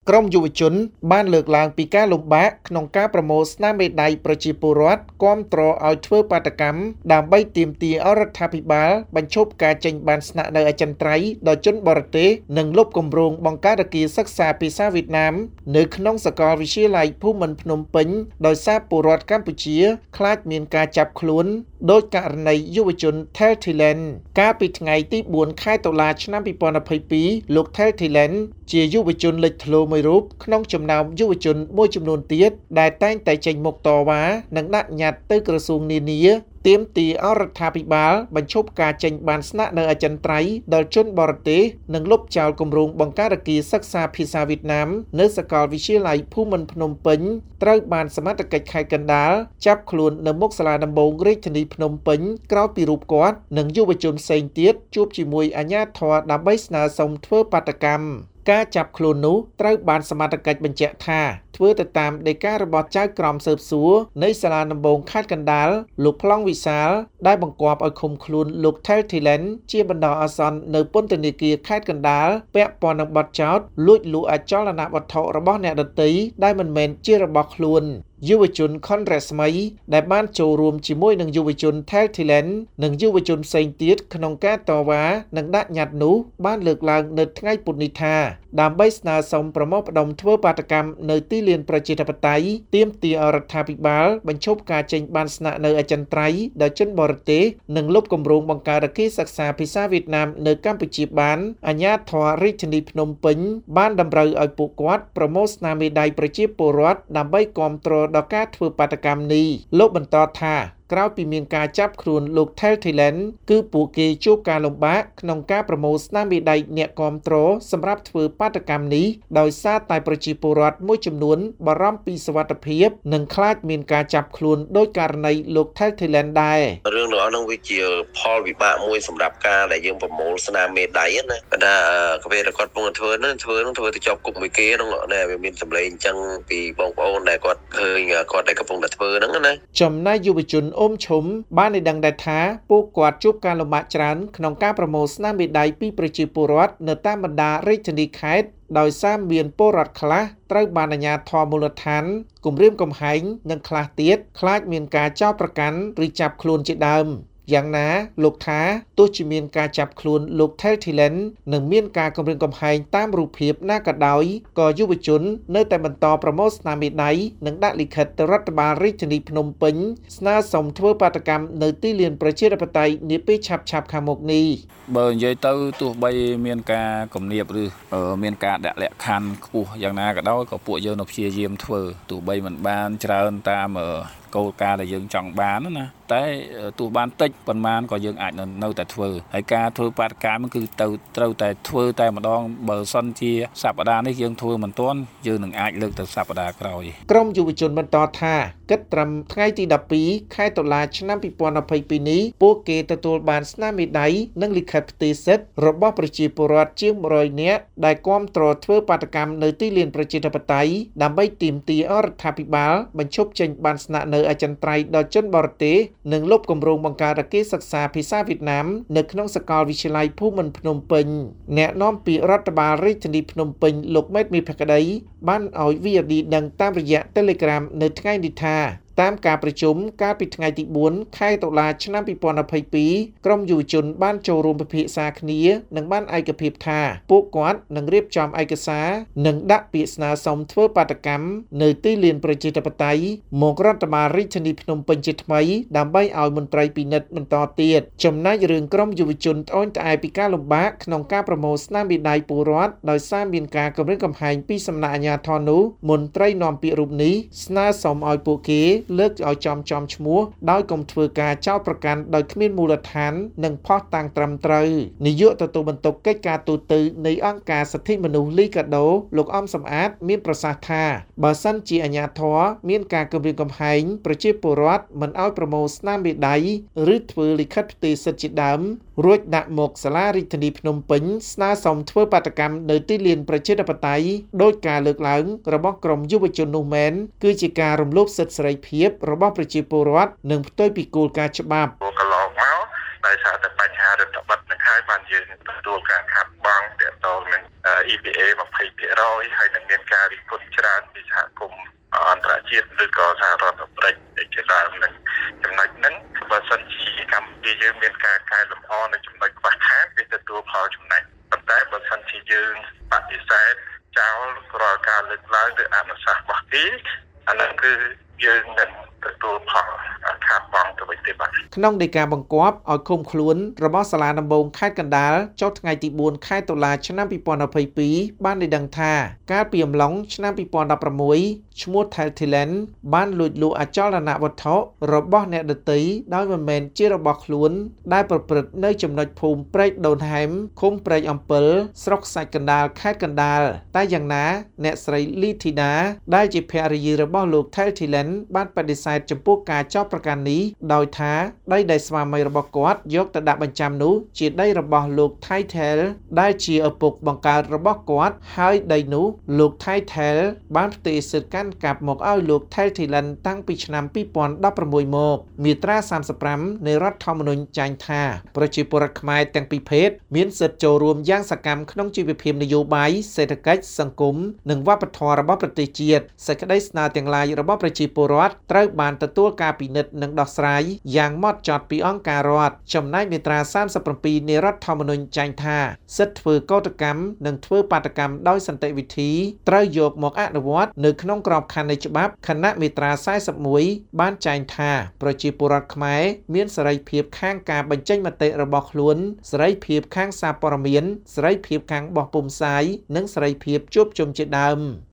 ក្រមយុវជនបានលើកឡើងពីការលំបាកក្នុងការប្រមូលស្នាមមេដៃប្រជាពលរដ្ឋគាំទ្រឲ្យធ្វើបាតកម្មដើម្បីទាមទារឲ្យរដ្ឋាភិបាលបញ្ឈប់ការចេញបានស្នាក់នៅអចិន្ត្រៃយ៍ដល់ជនបរទេសនិងលុបគម្រោងបង្កើតអគារសិក្សាភាសាវៀតណាមនៅក្នុងសាកលវិទ្យាល័យភូមិន្ទភ្នំពេញដោយសារពលរដ្ឋកម្ពុជាខ្លាចមានការចាប់ខ្លួនដោយករណីយុវជន Thel Thailand កាលពីថ្ងៃទី4 ខែតុលាឆ្នាំ2022លោក Thel Thailand ជាយុវជនលេចធ្លោមួយរូបក្នុងចំណោមយុវជនមួយចំនួនទៀតដែលតែងតែចេញមុខតវ៉ានិងដាក់ញត្តិទៅក្រសួងនានាទាមទារឲ្យរដ្ឋាភិបាលបញ្ឈប់ការចេញបានស្នាក់នៅអចិន្ត្រៃយ៍ដល់ជនបរទេសនិងលុបចោលគម្រោងបង្កើតអគារសិក្សាភាសាវៀតណាមនៅសាកលវិទ្យាល័យភូមិន្ទភ្នំពេញត្រូវបានសមត្ថកិច្ចខេត្តកណ្ដាលចាប់ខ្លួននៅមុខសាលាដំបងរាជធានីភ្នំពេញក្រោយពីរូបគាត់និងយុវជនផ្សេងទៀតជួបជាមួយអាជ្ញាធរដើម្បីស្នើសុំធ្វើបាតកម្មការចាប់ខ្លួននោះត្រូវបានសមត្ថកិច្ចបញ្ជាក់ថាធ្វើទៅតាមដីការបស់ចៅក្រមស៊ើបសួរនៃសាលាដំបងខេត្តកណ្ដាលលោកប្លង់វិសាលដែលបង្គាប់ឲ្យឃុំខ្លួនលោក Thel Thailand ជាបណ្ដោះអាសន្ននៅពន្ធនាគារខេត្តកណ្ដាលពាក់ព័ន្ធនឹងបទចោទលួចលក់អចលនវត្ថុរបស់អ្នកដទៃដែលមិនមែនជារបស់ខ្លួនយុវជនខុនរស្មីដែលបានចូលរួមជាមួយនឹងយុវជន Thel Thailand និងយុវជនផ្សេងទៀតក្នុងការតវ៉ានិងដាក់ញត្តិនោះបានលើកឡើងនៅថ្ងៃពុធនេះថាដើម្បីស្នើសុំប្រមូលផ្ដុំធ្វើបាតកម្មនៅទីលានប្រជាធិបតេយ្យទាមទាររដ្ឋាភិបាលបញ្ឈប់ការចេញបានស្នាក់នៅអចិន្ត្រៃយ៍ដល់ជនបរទេសនិងលុបគម្រោងបង្កើតអគារសិក្សាភាសាវៀតណាមនៅកម្ពុជាបានអាជ្ញាធររាជធានីភ្នំពេញបានតម្រូវឲ្យពួកគាត់ប្រមូលស្នាមមេដៃប្រជាពលរដ្ឋដើម្បីគាំទ្រដល់ការធ្វើបាតកម្មនេះលោកបន្តថាក្រោយពីមានការចាប់ខ្លួនលោក Thel Thailand គឺពួកគេជួបការលំបាកក្នុងការប្រមូលស្នាមមេដៃអ្នកគាំទ្រសម្រាប់ធ្វើបាតកម្មនេះដោយសារតែប្រជាពលរដ្ឋមួយចំនួនបារម្ភពីសុវត្ថិភាពនិងខ្លាចមានការចាប់ខ្លួនដោយករណីលោក Thel Thailand ដែររឿងនោះហ្នឹងវាជាផលវិបាកមួយសម្រាប់ការដែលយើងប្រមូលស្នាមមេដៃណាគាត់ថាកាលពេលគាត់ពងធ្វើទៅជាប់គុកមួយគេហ្នឹងដែលវាមានសម្លេងអញ្ចឹងពីបងប្អូនដែលគាត់ឃើញគាត់ដែលកំពុងតែធ្វើហ្នឹងណាចំណែកយុវជនអ៊ុំឈុំបានឲ្យដឹងដែរថាពួកគាត់ជួបការលំបាកច្រើនក្នុងការប្រមូលស្នាមមេដៃពីប្រជាពលរដ្ឋនៅតាមបណ្ដារាជធានីខេត្តដោយសារមានពលរដ្ឋខ្លះត្រូវបានអាជ្ញាធរមូលដ្ឋានគំរាមកំហែងនិងខ្លះទៀតខ្លាចមានការចោទប្រកាន់ឬចាប់ខ្លួនជាដើមយ៉ាងណាលោកថាទោះជាមានការចាប់ខ្លួនលោក Thel Thailand និងមានការគំរាមកំហែងតាមរូបភាពណាក៏ដោយក៏យុវជននៅតែបន្តប្រមូលស្នាមមេដៃនិងដាក់លិខិតទៅរដ្ឋបាលរាជធានីភ្នំពេញស្នើសុំធ្វើបាតកម្មនៅទីលានប្រជាធិបតេយ្យនាពេលឆាប់ៗខាងមុខនេះបើនិយាយទៅទោះបីមានការគំនាបឬមានការដាក់លក្ខខណ្ឌខ្ពស់យ៉ាងណាក៏ដោយក៏ពួកយើងនៅព្យាយាមធ្វើទោះបីមិនបានច្រើនតាមគោលការណ៍ដែលយើងចង់បានណាតែទោះបានតិចប៉ុន្មានក៏យើងអាចនៅតែធ្វើហើយការធ្វើបាតកម្មគឺត្រូវតែធ្វើតែម្ដងបើសិនជាសប្តាហ៍នេះយើងធ្វើមិនទាន់យើងនឹងអាចលើកទៅសប្តាហ៍ក្រោយក្រុមយុវជនបន្តថាគិតត្រឹមថ្ងៃទី12ខែតុលាឆ្នាំ2022នេះពួកគេទទួលបានស្នាមមេដៃនិងលិខិតផ្ទេរសិទ្ធិរបស់ប្រជាពលរដ្ឋជាង100នាក់ដែលគាំទ្រធ្វើបាតកម្មនៅទីលានប្រជាធិបតេយ្យដើម្បីទាមទាររដ្ឋាភិបាលបញ្ឈប់ចេញបានស្នាក់នៅអចិន្ត្រៃយ៍ដល់ជនបរទេសនិងលុបគម្រោងបង្កើតអគារសិក្សាភាសាវៀតណាមនៅក្នុងសាកលវិទ្យាល័យភូមិន្ទភ្នំពេញអ្នកនាំពាក្យរដ្ឋបាលរាជធានីភ្នំពេញលោកមេតមីភក្តីបានឲ្យ VOD ដឹងតាមរយៈ Telegram នៅថ្ងៃនេះថាតាមការប្រជុំកាលពីថ្ងៃទី4ខែតុលាឆ្នាំ2022ក្រុមយុវជនបានចូលរួមពិភាក្សាគ្នានិងបានឯកភាពថាពួកគាត់នឹងរៀបចំឯកសារនិងដាក់ពាក្យស្នើសុំធ្វើបាតកម្មនៅទីលានប្រជាធិបតេយ្យមករដ្ឋបាលរាជធានីភ្នំពេញជាថ្មីដើម្បីឲ្យមន្ត្រីពិនិត្យបន្តទៀតចំណែករឿងក្រុមយុវជនត្អូញត្អែពីការលំបាកក្នុងការប្រមូលស្នាមមេដៃពលរដ្ឋដោយសារមានការគំរាមកំហែងពីសំណាក់អាជ្ញាធរនោះមន្ត្រីនាំពាក្យរូបនេះស្នើសុំឲ្យពួកគេលើកឲ្យចំឈ្មោះដោយកុំធ្វើការចោទប្រកាន់ដោយគ្មានមូលដ្ឋាននិងភស្តុតាងត្រឹមត្រូវនាយកទទួលបន្ទុកកិច្ចការទូតនៃអង្គការសិទ្ធិមនុស្សលីកាដូលោកអំសំអាតមានប្រសាសន៍ថាបើសិនជាអាជ្ញាធរមានការគំរាមកំហែងប្រជាពលរដ្ឋមិនឲ្យប្រមូលស្នាមមេដៃឬធ្វើលិខិតផ្ទេរសិទ្ធិជាដើមរួចដាក់មកសាលារាជធានីភ្នំពេញស្នើសុំធ្វើបាតកម្មនៅទីលានប្រជាធិបតេយ្យដោយការលើកឡើងរបស់ក្រុមយុវជននោះមែនគឺជាការរំលោភសិទ្ធិសេរីភាពរបស់ប្រជាពលរដ្ឋនិងផ្ទុយពីគោលការណ៍ច្បាប់កន្លងមកដោយសារតែបញ្ហារដ្ឋបတ်នឹងហើយបានយើងទទួលការខាត់បងទាក់ទងនឹង EPA 20%ហើយនឹងមានការរិះគន់ច្រើនពីសហគមន៍អន្តរជាតិឬក៏សហរដ្ឋអាមេរិកជាដើមនឹងចំណុចហ្នឹងបើសិនជាកម្ពុជាយើងមានការកែលម្អនៅចំណុចខ្វះខាតវាទទួលផលចំណេញប៉ុន្តែបើសិនជាយើងបដិសេធចោលរាល់ការលើកឡើងឬអនុសាសន៍របស់គេអានោះគឺយើងនឹងទទួលផលខាតបង់ទៅវិញទេបាទក្នុងដីកាបង្គាប់ឲ្យឃុំខ្លួនរបស់សាលាដំបងខេត្តកណ្ដាលចុះថ្ងៃទី4ខែតុលាឆ្នាំ2022បានឲ្យដឹងថាកាលពីអំឡុងឆ្នាំ2016ឈ្មោះ Thailand បានលួចលក់អចលនវត្ថុរបស់អ្នកដទៃដោយមិនមែនជារបស់ខ្លួនដែលប្រព្រឹត្តនៅចំណុចភូមិព្រែកដូនហែមឃុំព្រែកអំពិលស្រុកសាច់កណ្ដាលខេត្តកណ្ដាលតែយ៉ាងណាអ្នកស្រីលីធីណាដែលជាភរិយារបស់លោក Thailand បានបដិសេធចំពោះការចោទប្រកាន់នេះដោយថាដីដែលស្វាមីរបស់គាត់យកទៅដាក់បញ្ចាំនោះជាដីរបស់លោក Thailand ដែលជាឪពុកបង្កើតរបស់គាត់ហើយដីនោះលោក Thailand បានផ្ទេរសិទ្ធិកាន់កាប់មកឲ្យលោក Thailand តាំងពីឆ្នាំ2016មកមាត្រា35នៃរដ្ឋធម្មនុញ្ញចែងថាប្រជាពលរដ្ឋខ្មែរទាំងពីរភេទមានសិទ្ធិចូលរួមយ៉ាងសកម្មក្នុងជីវភាពនយោបាយសេដ្ឋកិច្ចសង្គមនិងវប្បធម៌របស់ប្រទេសជាតិសេចក្តីស្នើទាំងឡាយរបស់ប្រជាពលរដ្ឋត្រូវបានទទួលការពិនិត្យនិងដោះស្រាយយ៉ាងម៉ត់ចត់ពីអង្គការរដ្ឋចំណែកមាត្រា37នៃរដ្ឋធម្មនុញ្ញចែងថាសិទ្ធិធ្វើកោតកម្មនិងធ្វើបាតកម្មដោយសន្តិវិធីត្រូវយកមកអនុវត្តនៅក្នុងក្របខ័ណ្ឌនៃច្បាប់ខណៈមាត្រា41បានចែងថាប្រជាពលរដ្ឋខ្មែរមានសេរីភាពខាងការបញ្ចេញមតិរបស់ខ្លួនសេរីភាពខាងសារព័ត៌មានសេរីភាពខាងបោះពុម្ពផ្សាយនិងសេរីភាពជួបជុំជាដើម